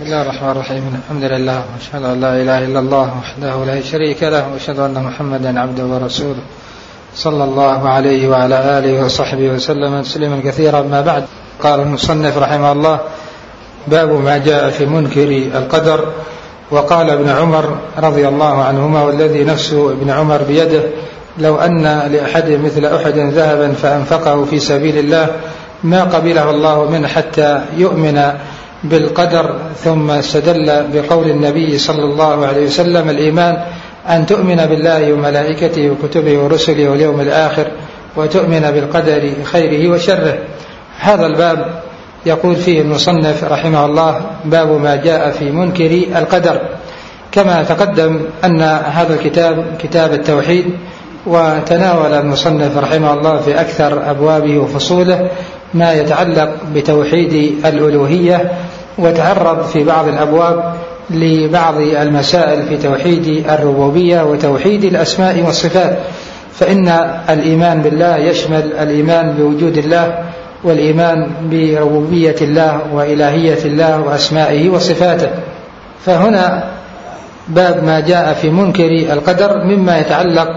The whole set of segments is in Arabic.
الله الرحمن الرحيم. الحمد لله وأشهد أن لا إله إلا الله وحده لا شريك له وأشهد أن محمدا عبده ورسوله صلى الله عليه وعلى آله وصحبه وسلم تسليما كثيرا. ما بعد، قال المصنف رحمه الله: باب ما جاء في منكر القدر. وقال ابن عمر رضي الله عنهما والذي نفس ابن عمر بيده: لو أن لأحد مثل أحد ذهبا فأنفقه في سبيل الله ما قبله الله منه حتى يؤمن بالقدر. ثم استدل بقول النبي صلى الله عليه وسلم: الإيمان أن تؤمن بالله وملائكته وكتبه ورسله واليوم الآخر وتؤمن بالقدر خيره وشره. هذا الباب يقول فيه المصنف رحمه الله: باب ما جاء في منكر القدر. كما تقدم أن هذا الكتاب كتاب التوحيد، وتناول المصنف رحمه الله في أكثر أبوابه وفصوله ما يتعلق بتوحيد الألوهية، وتعرض في بعض الأبواب لبعض المسائل في توحيد الربوبية وتوحيد الأسماء والصفات. فإن الإيمان بالله يشمل الإيمان بوجود الله والإيمان بربوبية الله وإلهية الله وأسمائه وصفاته. فهنا باب ما جاء في منكر القدر مما يتعلق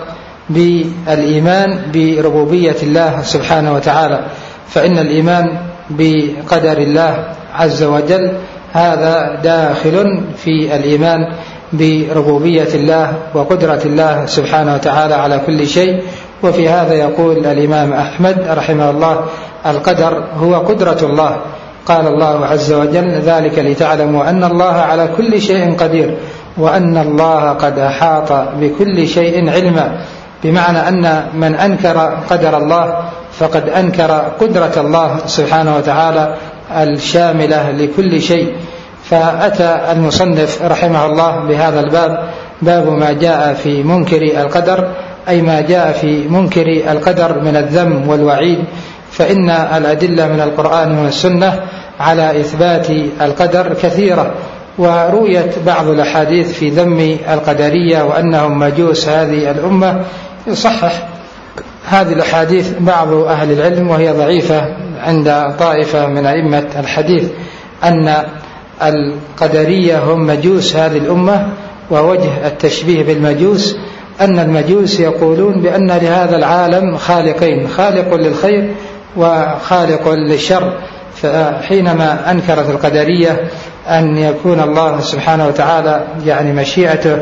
بالإيمان بربوبية الله سبحانه وتعالى. فإن الإيمان بقدر الله عز وجل هذا داخل في الإيمان بربوبية الله وقدرة الله سبحانه وتعالى على كل شيء. وفي هذا يقول الإمام أحمد رحمه الله: القدر هو قدرة الله. قال الله عز وجل: ذلك لتعلموا أن الله على كل شيء قدير وأن الله قد أحاط بكل شيء علما. بمعنى أن من أنكر قدر الله فقد أنكر قدرة الله سبحانه وتعالى الشاملة لكل شيء. فأتى المصنف رحمه الله بهذا الباب: باب ما جاء في منكر القدر، أي ما جاء في منكر القدر من الذم والوعيد. فإن الأدلة من القرآن والسنة على إثبات القدر كثيرة، ورويت بعض الأحاديث في ذم القدرية وأنهم مجوس هذه الأمة. يصحح هذه الأحاديث بعض أهل العلم، وهي ضعيفة عند طائفة من أئمة الحديث، أن القدرية هم مجوس هذه الأمة. ووجه التشبيه بالمجوس أن المجوس يقولون بأن لهذا العالم خالقين: خالق للخير وخالق للشر. فحينما أنكرت القدرية أن يكون الله سبحانه وتعالى مشيئته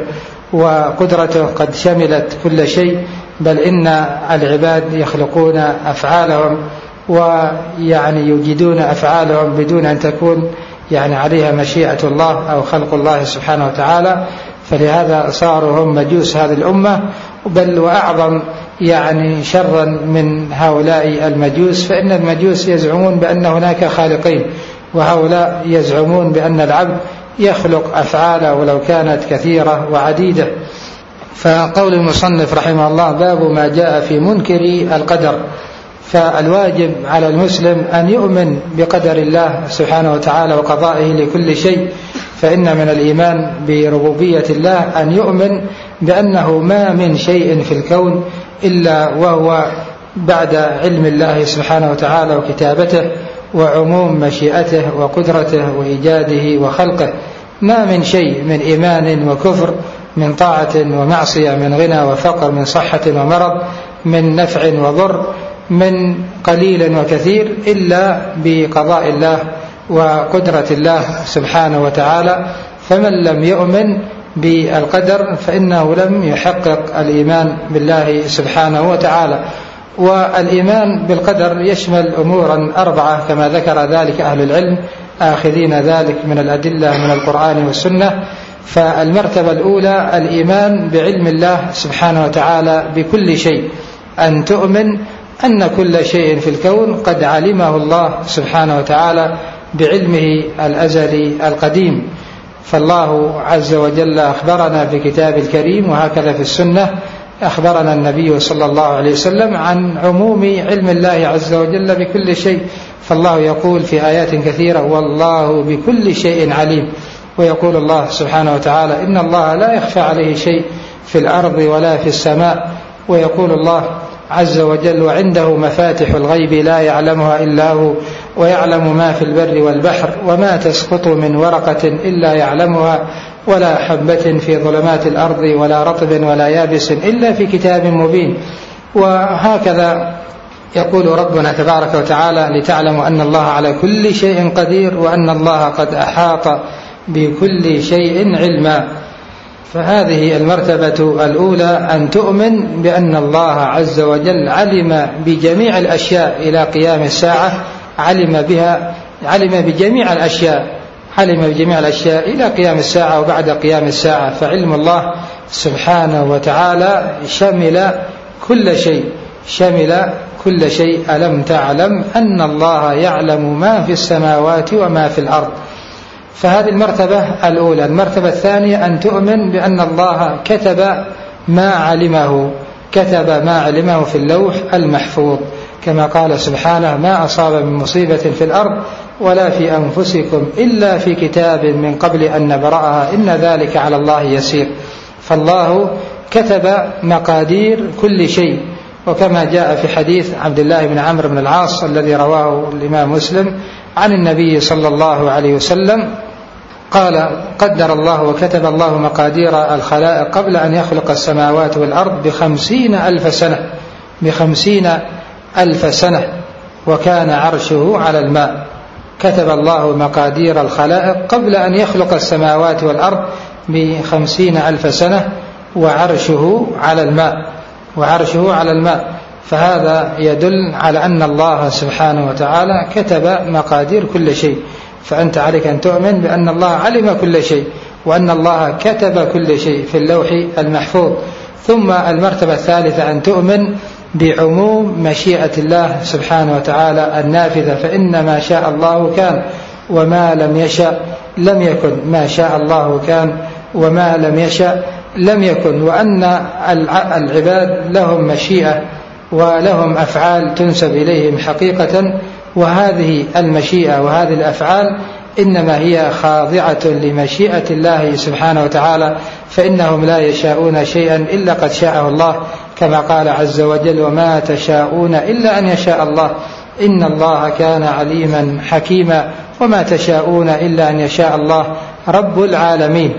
وقدرته قد شملت كل شيء، بل إن العباد يخلقون أفعالهم يوجدون أفعالهم بدون أن تكون عليها مشيئة الله أو خلق الله سبحانه وتعالى. فلهذا صاروا هم مجوس هذه الأمة، بل وأعظم شرا من هؤلاء المجوس. فإن المجوس يزعمون بأن هناك خالقين، وهؤلاء يزعمون بأن العبد يخلق أفعاله ولو كانت كثيرة وعديدة. فقول المصنف رحمه الله: باب ما جاء في منكر القدر. فالواجب على المسلم أن يؤمن بقدر الله سبحانه وتعالى وقضائه لكل شيء. فإن من الإيمان بربوبية الله أن يؤمن بأنه ما من شيء في الكون إلا وهو بعد علم الله سبحانه وتعالى وكتابته وعموم مشيئته وقدرته وإيجاده وخلقه. ما من شيء من إيمان وكفر، من طاعة ومعصية، من غنى وفقر، من صحة ومرض، من نفع وضر، من قليل وكثير، إلا بقضاء الله وقدرة الله سبحانه وتعالى. فمن لم يؤمن بالقدر فإنه لم يحقق الإيمان بالله سبحانه وتعالى. والإيمان بالقدر يشمل أمورا 4 كما ذكر ذلك أهل العلم، آخذين ذلك من الأدلة من القرآن والسنة. فالمرتبة الأولى الإيمان بعلم الله سبحانه وتعالى بكل شيء، أن تؤمن أن كل شيء في الكون قد علمه الله سبحانه وتعالى بعلمه الأزلي القديم. فالله عز وجل أخبرنا في كتاب الكريم، وهكذا في السنة أخبرنا النبي صلى الله عليه وسلم عن عموم علم الله عز وجل بكل شيء. فالله يقول في آيات كثيرة: والله بكل شيء عليم. ويقول الله سبحانه وتعالى: إن الله لا يخفى عليه شيء في الأرض ولا في السماء. ويقول الله عز وجل: وعنده مفاتح الغيب لا يعلمها إلا هو ويعلم ما في البر والبحر وما تسقط من ورقة إلا يعلمها ولا حبة في ظلمات الأرض ولا رطب ولا يابس إلا في كتاب مبين. وهكذا يقول ربنا تبارك وتعالى لتعلموا أن الله على كل شيء قدير وأن الله قد أحاط بكل شيء علما. فهذه المرتبة الأولى أن تؤمن بأن الله عز وجل علم بجميع الأشياء إلى قيام الساعة، علم بجميع الأشياء إلى قيام الساعة وبعد قيام الساعة. فعلم الله سبحانه وتعالى شمل كل شيء. ألم تعلم أن الله يعلم ما في السماوات وما في الأرض. فهذه المرتبة الأولى. المرتبة الثانية أن تؤمن بأن الله كتب ما علمه في اللوح المحفوظ، كما قال سبحانه: ما أصاب من مصيبة في الأرض ولا في أنفسكم إلا في كتاب من قبل أن نبرأها إن ذلك على الله يسير. فالله كتب مقادير كل شيء، وكما جاء في حديث عبد الله بن عمرو بن العاص الذي رواه الإمام مسلم عن النبي صلى الله عليه وسلم قال: قدر الله وكتب الله مقادير الخلائق قبل أن يخلق السماوات والأرض 50,000 سنة وكان عرشه على الماء. كتب الله مقادير الخلائق قبل أن يخلق السماوات والأرض 50,000 سنة وعرشه على الماء. فهذا يدل على أن الله سبحانه وتعالى كتب مقادير كل شيء. فأنت عليك أن تؤمن بأن الله علم كل شيء وأن الله كتب كل شيء في اللوح المحفوظ. ثم المرتبة الثالثة أن تؤمن بعموم مشيئة الله سبحانه وتعالى النافذة، فإن ما شاء الله كان وما لم يشأ لم يكن، ما شاء الله كان وما لم يشأ لم يكن. وأن العباد لهم مشيئة ولهم أفعال تنسب إليهم حقيقة، وهذه المشيئة وهذه الأفعال إنما هي خاضعة لمشيئة الله سبحانه وتعالى، فإنهم لا يشاءون شيئا إلا قد شاءه الله، كما قال عز وجل: وما تشاءون إلا أن يشاء الله إن الله كان عليما حكيما وما تشاءون إلا أن يشاء الله رب العالمين.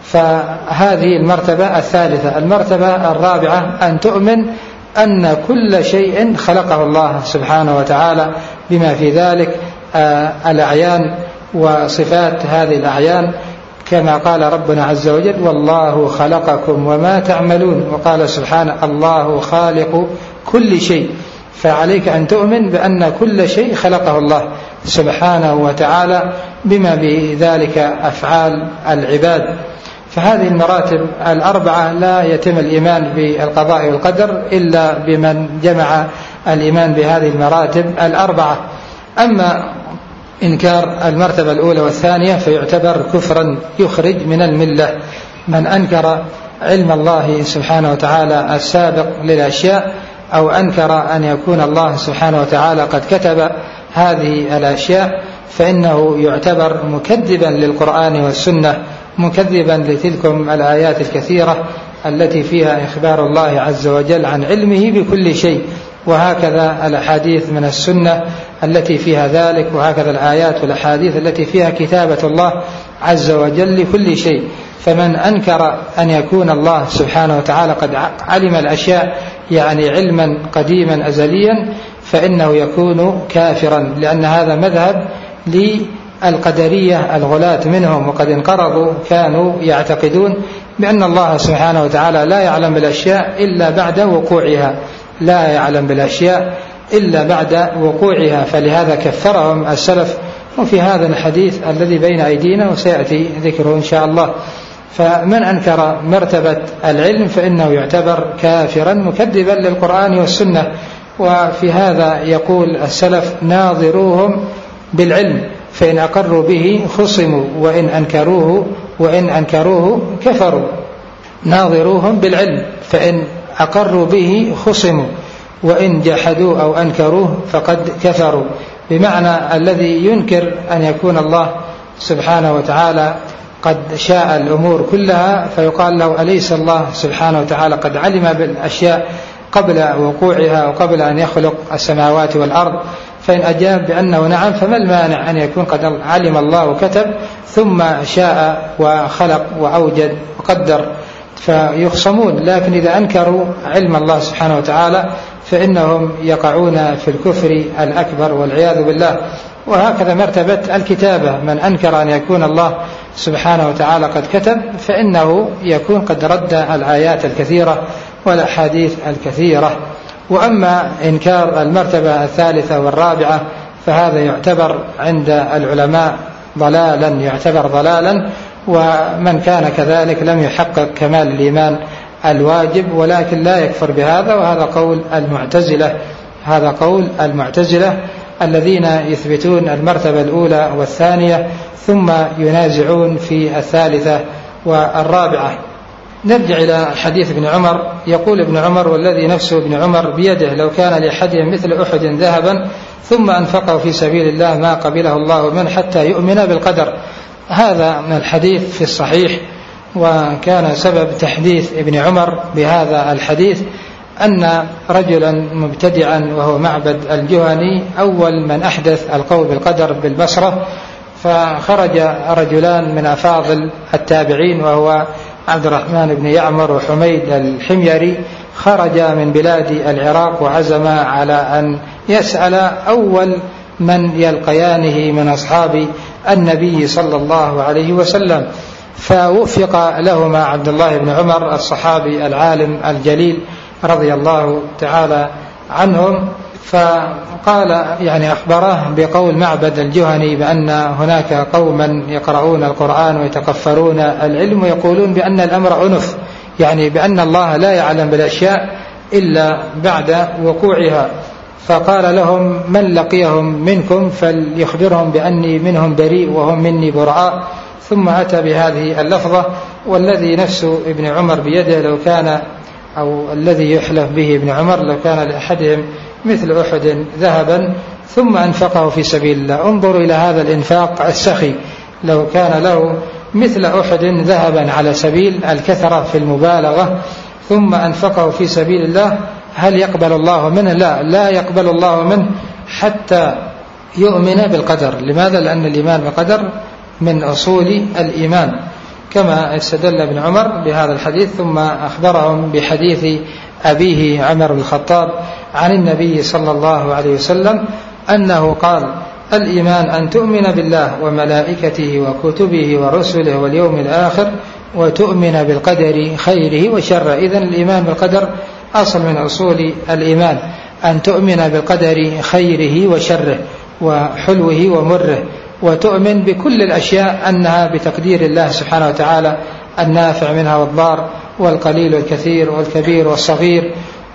فهذه المرتبة الثالثة. المرتبة الرابعة أن تؤمن أن كل شيء خلقه الله سبحانه وتعالى بما في ذلك الأعيان وصفات هذه الأعيان، كما قال ربنا عز وجل: والله خلقكم وما تعملون. وقال سبحانه: الله خالق كل شيء. فعليك أن تؤمن بأن كل شيء خلقه الله سبحانه وتعالى بما بذلك أفعال العباد. فهذه المراتب الأربعة لا يتم الإيمان بالقضاء والقدر إلا بمن جمع الإيمان بهذه المراتب الأربعة. أما إنكار المرتبة الأولى والثانية فيعتبر كفرا يخرج من الملة. من أنكر علم الله سبحانه وتعالى السابق للأشياء أو أنكر أن يكون الله سبحانه وتعالى قد كتب هذه الأشياء فإنه يعتبر مكذبا للقرآن والسنة، مكذبا لتلكم الآيات الكثيرة التي فيها إخبار الله عز وجل عن علمه بكل شيء، وهكذا الأحاديث من السنة التي فيها ذلك، وهكذا الآيات والأحاديث التي فيها كتابة الله عز وجل لكل شيء. فمن أنكر أن يكون الله سبحانه وتعالى قد علم الأشياء يعني علما قديما أزليا فإنه يكون كافرا، لأن هذا مذهب للقدرية الغلاة منهم، وقد انقرضوا كانوا يعتقدون بأن الله سبحانه وتعالى لا يعلم بالأشياء إلا بعد وقوعها، لا يعلم بالأشياء إلا بعد وقوعها، فلهذا كفرهم السلف. وفي هذا الحديث الذي بين أيدينا وسيأتي ذكره إن شاء الله. فمن أنكر مرتبة العلم فإنه يعتبر كافرا مكذبا للقرآن والسنة. وفي هذا يقول السلف: ناظروهم بالعلم فإن أقروا به خصموا وإن أنكروه كفروا. ناظروهم بالعلم فإن أقروا به خصموا وإن جحدوا أو أنكروه فقد كفروا. بمعنى الذي ينكر أن يكون الله سبحانه وتعالى قد شاء الأمور كلها فيقال له: أليس الله سبحانه وتعالى قد علم بالأشياء قبل وقوعها وقبل أن يخلق السماوات والأرض؟ فإن أجاب بأنه نعم فما المانع أن يكون قد علم الله وكتب ثم شاء وخلق وأوجد وقدر فيخصمون. لكن إذا أنكروا علم الله سبحانه وتعالى فإنهم يقعون في الكفر الأكبر والعياذ بالله. وهكذا مرتبة الكتابة، من أنكر أن يكون الله سبحانه وتعالى قد كتب فإنه يكون قد رد الآيات الكثيرة والأحاديث الكثيرة. وأما إنكار المرتبة الثالثة والرابعة فهذا يعتبر عند العلماء ضلالا، ومن كان كذلك لم يحقق كمال الإيمان الواجب، ولكن لا يكفر بهذا. وهذا قول المعتزلة الذين يثبتون المرتبة الأولى والثانية ثم ينازعون في الثالثة والرابعة. نرجع إلى حديث ابن عمر. يقول ابن عمر: والذي نفس ابن عمر بيده لو كان لأحدهم مثل أحد ذهبا ثم أنفقه في سبيل الله ما قبله الله منه حتى يؤمن بالقدر. هذا من الحديث في الصحيح. وكان سبب تحديث ابن عمر بهذا الحديث أن رجلا مبتدعا وهو معبد الجهني أول من أحدث القول بالقدر بالبصرة، فخرج رجلان من أفاضل التابعين وهو عبد الرحمن بن يعمر وحميد الحميري، خرج من بلاد العراق وعزما على أن يسأل أول من يلقيانه من أصحاب النبي صلى الله عليه وسلم. فوفق لهما عبد الله بن عمر الصحابي العالم الجليل رضي الله تعالى عنهم، فقال أخبره بقول معبد الجهني بأن هناك قوما يقرؤون القرآن ويتقفرون العلم ويقولون بأن الأمر أنف، بأن الله لا يعلم بالأشياء إلا بعد وقوعها. فقال لهم: من لقيهم منكم فليخبرهم بأني منهم بريء وهم مني براء. ثم أتى بهذه اللفظة: والذي نفس ابن عمر بيده لو كان، أو الذي يحلف به ابن عمر، لو كان لأحدهم مثل أحد ذهبا ثم أنفقه في سبيل الله. انظروا إلى هذا الإنفاق السخي، لو كان له مثل أحد ذهبا على سبيل الكثرة في المبالغة ثم أنفقه في سبيل الله، هل يقبل الله منه؟ لا يقبل الله منه حتى يؤمن بالقدر. لماذا؟ لأن الإيمان بالقدر من أصول الإيمان، كما استدل ابن عمر بهذا الحديث. ثم أخبرهم بحديث أبيه عمر بن الخطاب عن النبي صلى الله عليه وسلم أنه قال: الإيمان أن تؤمن بالله وملائكته وكتبه ورسله واليوم الآخر وتؤمن بالقدر خيره وشره. إذن الإيمان بالقدر أصل من أصول الإيمان، أن تؤمن بالقدر خيره وشره وحلوه ومره، وتؤمن بكل الأشياء أنها بتقدير الله سبحانه وتعالى، النافع منها والضار والقليل والكثير والكبير والصغير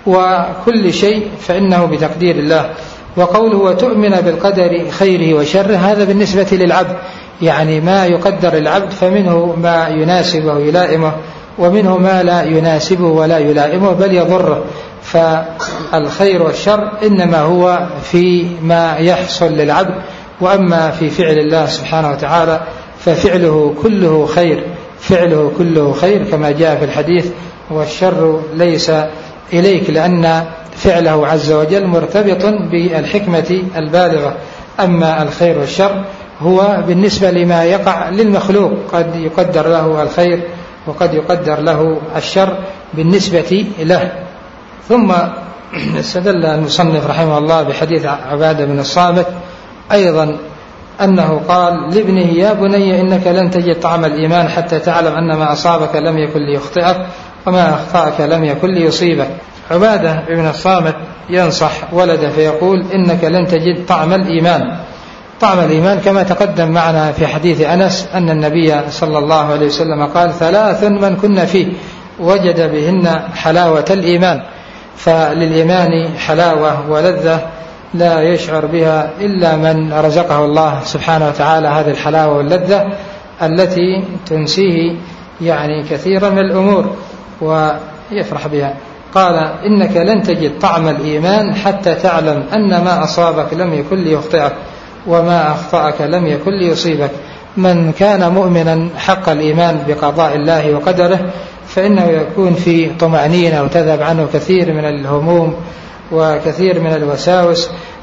وكل شيء فإنه بتقدير الله. وقوله وتؤمن بالقدر خيره وشره هذا بالنسبة للعبد، ما يقدر العبد فمنه ما يناسبه ويلائمه ومنه ما لا يناسبه ولا يلائمه بل يضره. فالخير والشر إنما هو في ما يحصل للعبد، وأما في فعل الله سبحانه وتعالى ففعله كله خير كما جاء في الحديث: والشر ليس إليك، لأن فعله عز وجل مرتبط بالحكمة البالغة. أما الخير والشر هو بالنسبة لما يقع للمخلوق، قد يقدر له الخير وقد يقدر له الشر بالنسبة له. ثم استدل المصنف رحمه الله بحديث عبادة بن الصامت أيضا أنه قال لابنه: يا بني إنك لن تجد طعم الإيمان حتى تعلم أن ما أصابك لم يكن ليخطئك وما أخطأك لم يكن ليصيبك. عبادة بن الصامت ينصح ولده فيقول: إنك لن تجد طعم الإيمان كما تقدم معنا في حديث أنس أن النبي صلى الله عليه وسلم قال: 3 من كن فيه وجد بهن حلاوة الإيمان. فللإيمان حلاوة ولذة لا يشعر بها إلا من رزقه الله سبحانه وتعالى هذه الحلاوة واللذة التي تنسيه كثيرا من الأمور ويفرح بها. قال: إنك لن تجد طعم الإيمان حتى تعلم أن ما أصابك لم يكن ليخطئك وما أخطأك لم يكن ليصيبك. من كان مؤمنا حق الإيمان بقضاء الله وقدره فإنه يكون في طمأنينة وتذهب عنه كثير من الهموم وكثير من الوساوس،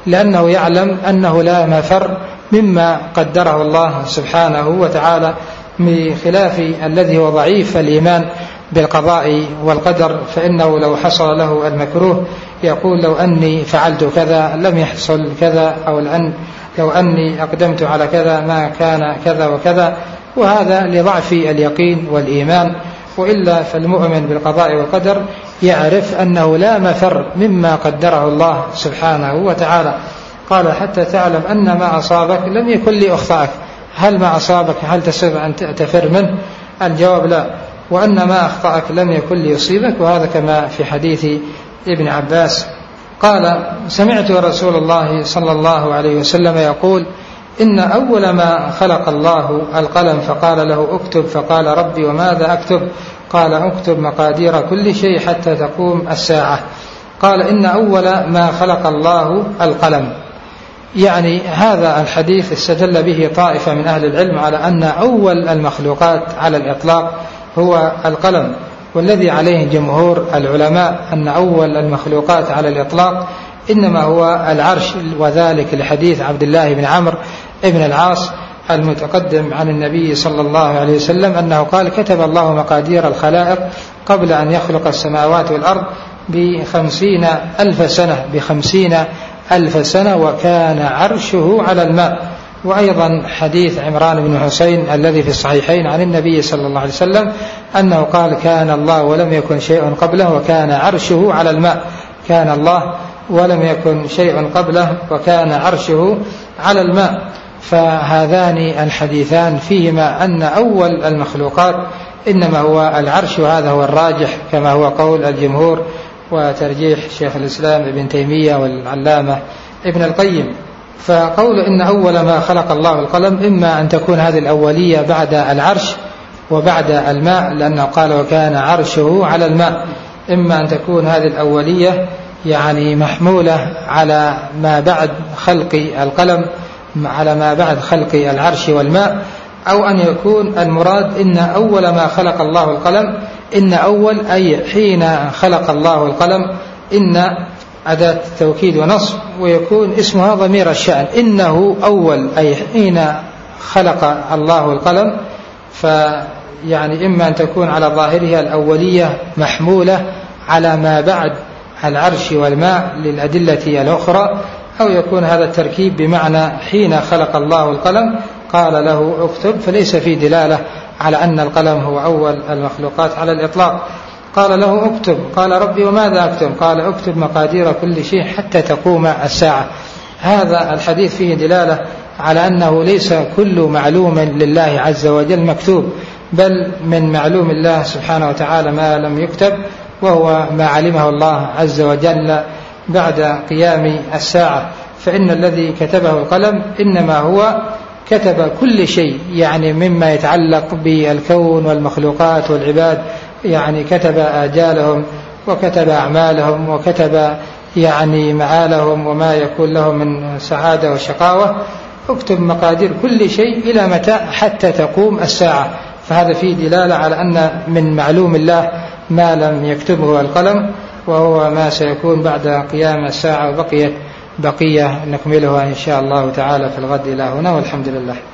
لأنه يعلم أنه لا مفر مما قدره الله سبحانه وتعالى، بخلاف الذي هو ضعيف الإيمان بالقضاء والقدر، فإنه لو حصل له المكروه يقول لو أني فعلت كذا لم يحصل كذا، أو لو أني أقدمت على كذا ما كان كذا وكذا، وهذا لضعف اليقين والإيمان. وإلا فالمؤمن بالقضاء والقدر يعرف أنه لا مفر مما قدره الله سبحانه وتعالى. قال حتى تعلم أن ما أصابك لم يكن ليخطئك. هل ما أصابك هل تستطيع أن تفر منه؟ الجواب لا. وأن ما أخطأك لم يكن ليصيبك، وهذا كما في حديث ابن عباس. قال سمعت رسول الله صلى الله عليه وسلم يقول إن أول ما خلق الله القلم فقال له اكتب، فقال ربي وماذا أكتب؟ قال اكتب مقادير كل شيء حتى تقوم الساعة. قال إن أول ما خلق الله القلم، يعني هذا الحديث استدل به طائفة من أهل العلم على أن أول المخلوقات على الإطلاق هو القلم، والذي عليه جمهور العلماء أن أول المخلوقات على الإطلاق إنما هو العرش، وذلك لحديث عبد الله بن عمرو بن العاص المتقدم عن النبي صلى الله عليه وسلم أنه قال كتب الله مقادير الخلائق قبل أن يخلق السماوات والأرض ب50,000 سنة وكان عرشه على الماء. وأيضا حديث عمران بن حسين الذي في الصحيحين عن النبي صلى الله عليه وسلم أنه قال كان الله ولم يكن شيء قبله وكان عرشه على الماء. كان الله ولم يكن شيء قبله وكان عرشه على الماء. فهذان الحديثان فيهما أن أول المخلوقات إنما هو العرش، وهذا هو الراجح كما هو قول الجمهور وترجيح شيخ الإسلام ابن تيمية والعلامة ابن القيم. فقول إن أول ما خلق الله القلم إما أن تكون هذه الأولية بعد العرش وبعد الماء، لأنه قال وكان عرشه على الماء، إما أن تكون هذه الأولية يعني محمولة على ما بعد خلق القلم، على ما بعد خلق العرش والماء، أو أن يكون المراد إن أول ما خلق الله القلم، إن أول أي حين خلق الله القلم، إن أداة توكيد ونصب، ويكون اسمها ضمير الشأن، إنه أول أي حين خلق الله القلم. فيعني إما أن تكون على ظاهرها الأولية محمولة على ما بعد العرش والماء للأدلة الأخرى، أو يكون هذا التركيب بمعنى حين خلق الله القلم قال له اكتب، فليس في دلالة على أن القلم هو أول المخلوقات على الإطلاق. قال له اكتب، قال ربي وماذا أكتب؟ قال اكتب مقادير كل شيء حتى تقوم الساعة. هذا الحديث فيه دلالة على أنه ليس كل معلوم لله عز وجل مكتوب، بل من معلوم الله سبحانه وتعالى ما لم يكتب، وهو ما علمه الله عز وجل بعد قيام الساعة. فإن الذي كتبه القلم إنما هو كتب كل شيء، يعني مما يتعلق بالكون والمخلوقات والعباد، يعني كتب آجالهم وكتب أعمالهم وكتب يعني معالهم وما يكون لهم من سعادة وشقاوة. اكتب مقادير كل شيء إلى متى؟ حتى تقوم الساعة. فهذا فيه دلالة على أن من معلوم الله ما لم يكتبه القلم، وهو ما سيكون بعد قيام الساعة، وبقية بقية نكملها إن شاء الله تعالى في الغد إلى هنا، والحمد لله.